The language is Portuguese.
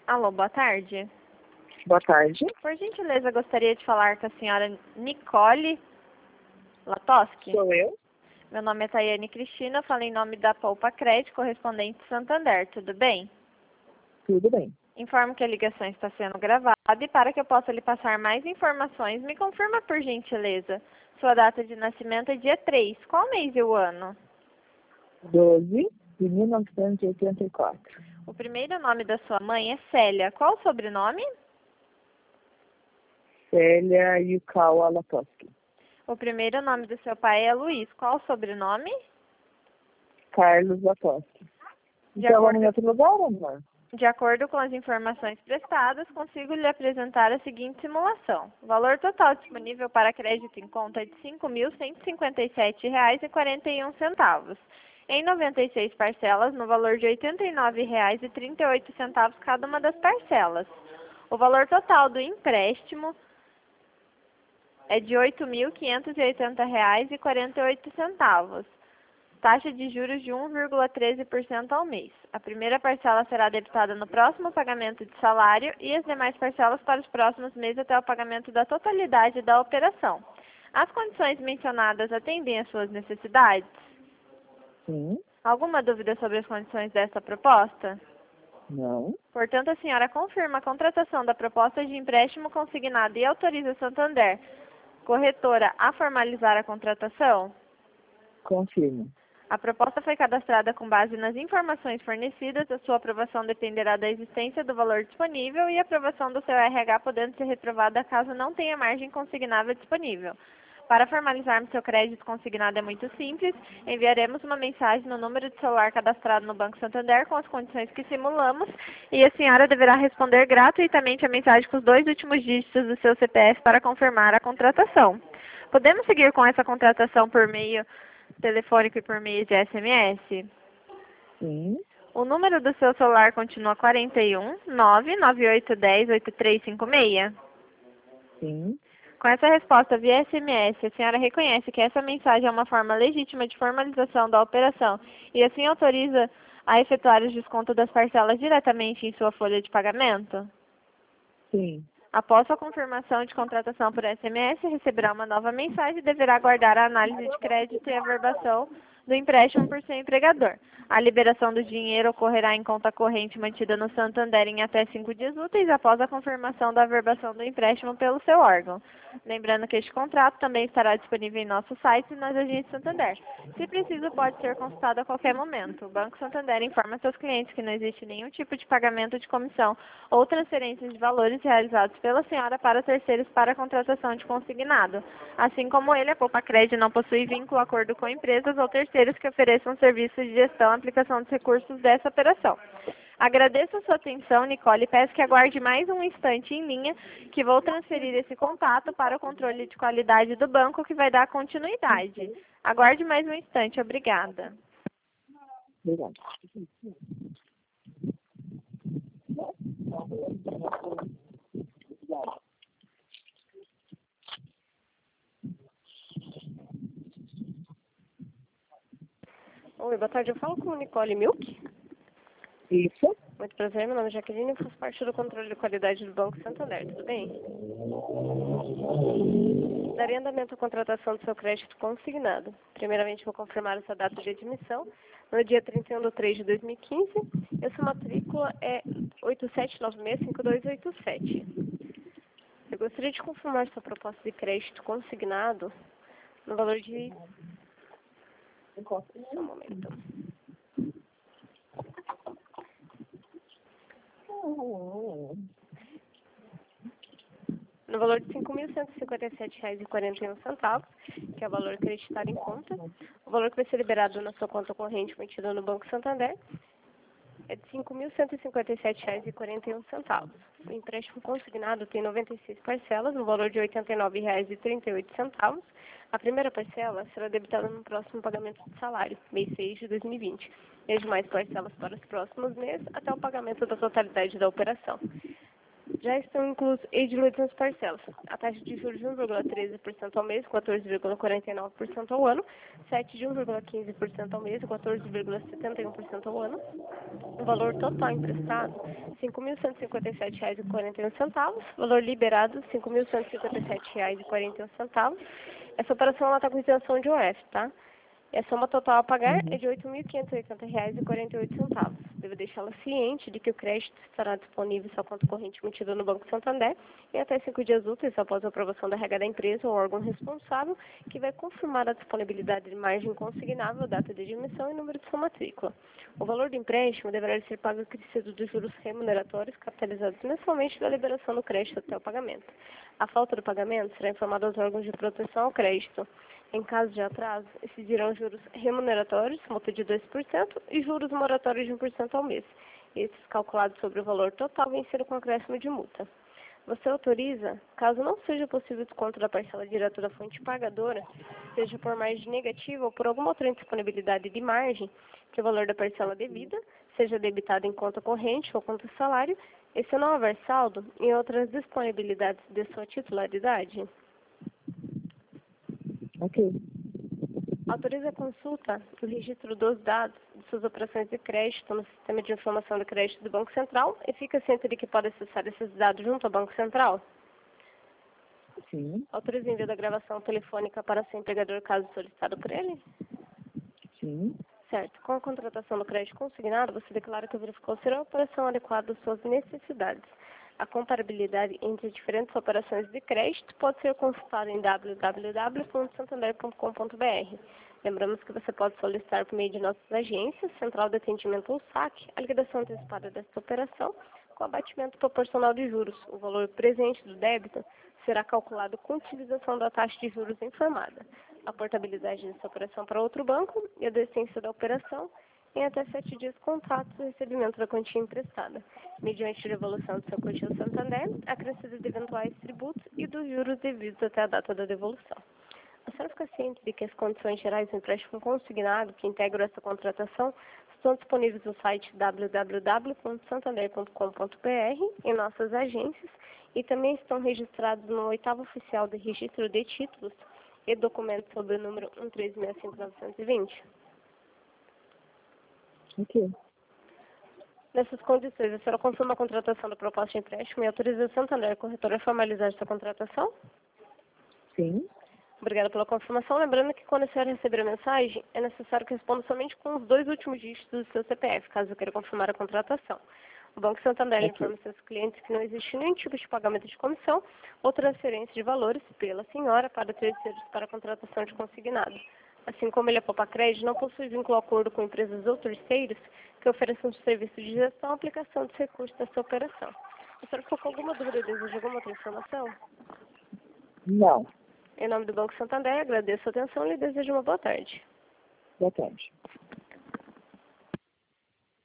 Alô, boa tarde. Boa tarde. Por gentileza, gostaria de falar com a senhora Nicole Latoski. Sou eu. Meu nome é Tayane Cristina, eu falo em nome da Poupa Crédito, correspondente Santander, tudo bem? Tudo bem. Informo que a ligação está sendo gravada e para que eu possa lhe passar mais informações, me confirma por gentileza. Sua data de nascimento é dia 3. Qual mês e o ano? 12 de 1984. O primeiro nome da sua mãe é Célia. Qual o sobrenome? Célia Yukawa Latoski. O primeiro nome do seu pai é Luiz. Qual o sobrenome? Carlos Latoski. De Então, acordo- em outro lugar, amor? De acordo com as informações prestadas, consigo lhe apresentar a seguinte simulação. O valor total disponível para crédito em conta é de R$ 5.157,41, em 96 parcelas, no valor de R$ 89,38 cada uma das parcelas. O valor total do empréstimo é de R$ 8.580,48. Taxa de juros de 1,13% ao mês. A primeira parcela será debitada no próximo pagamento de salário e as demais parcelas para os próximos meses até o pagamento da totalidade da operação. As condições mencionadas atendem às suas necessidades? Sim. Alguma dúvida sobre as condições desta proposta? Não. Portanto, a senhora confirma a contratação da proposta de empréstimo consignado e autoriza a Santander, corretora, a formalizar a contratação? Confirmo. A proposta foi cadastrada com base nas informações fornecidas. A sua aprovação dependerá da existência do valor disponível e a aprovação do seu RH podendo ser reprovada caso não tenha margem consignável disponível. Para formalizarmos seu crédito consignado é muito simples. Enviaremos uma mensagem no número de celular cadastrado no Banco Santander com as condições que simulamos e a senhora deverá responder gratuitamente a mensagem com os 2 últimos dígitos do seu CPF para confirmar a contratação. Podemos seguir com essa contratação por meio telefônico e por meio de SMS? Sim. O número do seu celular continua 41 99810 8356? Sim. Com essa resposta via SMS, a senhora reconhece que essa mensagem é uma forma legítima de formalização da operação e assim autoriza a efetuar o desconto das parcelas diretamente em sua folha de pagamento? Sim. Após a confirmação de contratação por SMS, receberá uma nova mensagem e deverá aguardar a análise de crédito e a averbação do empréstimo por seu empregador. A liberação do dinheiro ocorrerá em conta corrente mantida no Santander em até 5 dias úteis após a confirmação da averbação do empréstimo pelo seu órgão. Lembrando que este contrato também estará disponível em nosso site e nas agências Santander. Se preciso, pode ser consultado a qualquer momento. O Banco Santander informa seus clientes que não existe nenhum tipo de pagamento de comissão ou transferências de valores realizados pela senhora para terceiros para a contratação de consignado. Assim como ele, a Poupa Crédito não possui vínculo, acordo com empresas ou terceiros que ofereçam serviços de gestão e aplicação dos recursos dessa operação. Agradeço a sua atenção, Nicole, e peço que aguarde mais um instante em linha, que vou transferir esse contato para o controle de qualidade do banco, que vai dar continuidade. Aguarde mais um instante, obrigada. Obrigada. Oi, boa tarde, eu falo com Nicole Milk. Isso. Muito prazer, meu nome é Jaqueline e faço parte do controle de qualidade do Banco Santander, tudo bem? Daria andamento à contratação do seu crédito consignado. Primeiramente, vou confirmar essa data de admissão, no dia 31 de 3 de 2015. Essa matrícula é 87965287. Eu gostaria de confirmar sua proposta de crédito consignado no valor de... Só um momento. No valor de R$ 5.157,41, que é o valor acreditado em conta. O valor que vai ser liberado na sua conta corrente mantida no Banco Santander é de R$ 5.157,41. O empréstimo consignado tem 96 parcelas, no valor de R$ 89,38. A primeira parcela será debitada no próximo pagamento de salário, mês 6 de 2020. E as demais parcelas para os próximos meses, até o pagamento da totalidade da operação. Já estão inclusos e diluídos nas parcelas. A taxa de juros de 1,13% ao mês, 14,49% ao ano, 7 de 1,15% ao mês, 14,71% ao ano. O valor total emprestado, R$ 5.157,41. Valor liberado, R$ 5.157,41. Essa operação está com isenção de OF, tá? E a soma total a pagar é de R$ 8.580,48. Devo deixá-la ciente de que o crédito estará disponível em sua conta corrente emitida no Banco Santander em até 5 dias úteis após a aprovação da regra da empresa ou órgão responsável, que vai confirmar a disponibilidade de margem consignável, data de admissão e número de sua matrícula. O valor do empréstimo deverá ser pago acrescido dos juros remuneratórios capitalizados mensalmente da liberação do crédito até o pagamento. A falta do pagamento será informada aos órgãos de proteção ao crédito. Em caso de atraso, exigirão juros remuneratórios, multa de 2%, e juros moratórios de 1% ao mês. Esses calculados sobre o valor total vencendo com acréscimo de multa. Você autoriza, caso não seja possível o desconto da parcela direta da fonte pagadora, seja por margem negativa ou por alguma outra indisponibilidade de margem, que o valor da parcela devida seja debitado em conta corrente ou conta salário, e se não houver saldo, em outras disponibilidades de sua titularidade. Ok. Autoriza a consulta do registro dos dados de suas operações de crédito no Sistema de Informação de Crédito do Banco Central e fica ciente de que pode acessar esses dados junto ao Banco Central. Sim. Autoriza o envio da gravação telefônica para seu empregador caso solicitado por ele? Sim. Certo. Com a contratação do crédito consignado, você declara que verificou ser a operação adequada às suas necessidades. A comparabilidade entre diferentes operações de crédito pode ser consultada em www.santander.com.br. Lembramos que você pode solicitar por meio de nossas agências, Central de Atendimento ou SAC, a liquidação antecipada desta operação com abatimento proporcional de juros. O valor presente do débito será calculado com utilização da taxa de juros informada. A portabilidade dessa operação para outro banco e a decência da operação em até 7 dias contratos do recebimento da quantia emprestada, mediante devolução do seu quantia ao Santander, acrescido de eventuais tributos e dos juros devidos até a data da devolução. A senhora fica ciente de que as condições gerais do empréstimo consignado que integram essa contratação estão disponíveis no site www.santander.com.br, em nossas agências, e também estão registrados no 8º Oficial de Registro de Títulos e documentos sob o número 1365920. Ok. Nessas condições, a senhora confirma a contratação da proposta de empréstimo e autoriza a Santander Corretora a formalizar essa contratação? Sim. Obrigada pela confirmação. Lembrando que quando a senhora receber a mensagem, é necessário que responda somente com os 2 últimos dígitos do seu CPF, caso queira confirmar a contratação. O Banco Santander informa seus clientes que não existe nenhum tipo de pagamento de comissão ou transferência de valores pela senhora para terceiros para a contratação de consignado. Assim como ele é poupa crédito, não possui vínculo ou acordo com empresas ou terceiros que ofereçam serviço de gestão ou aplicação dos recursos dessa operação. A senhora ficou com alguma dúvida ou deseja alguma outra informação? Não. Em nome do Banco Santander, agradeço a atenção e lhe desejo uma boa tarde. Boa tarde.